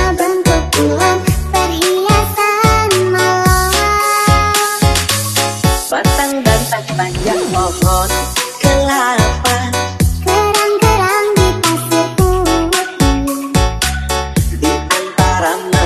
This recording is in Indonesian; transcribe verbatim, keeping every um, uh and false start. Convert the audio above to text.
bentuk bulan, perhiasan malam. Batang dan panjang pohon kelapa, Kerang-kerang di pasir putih, di antara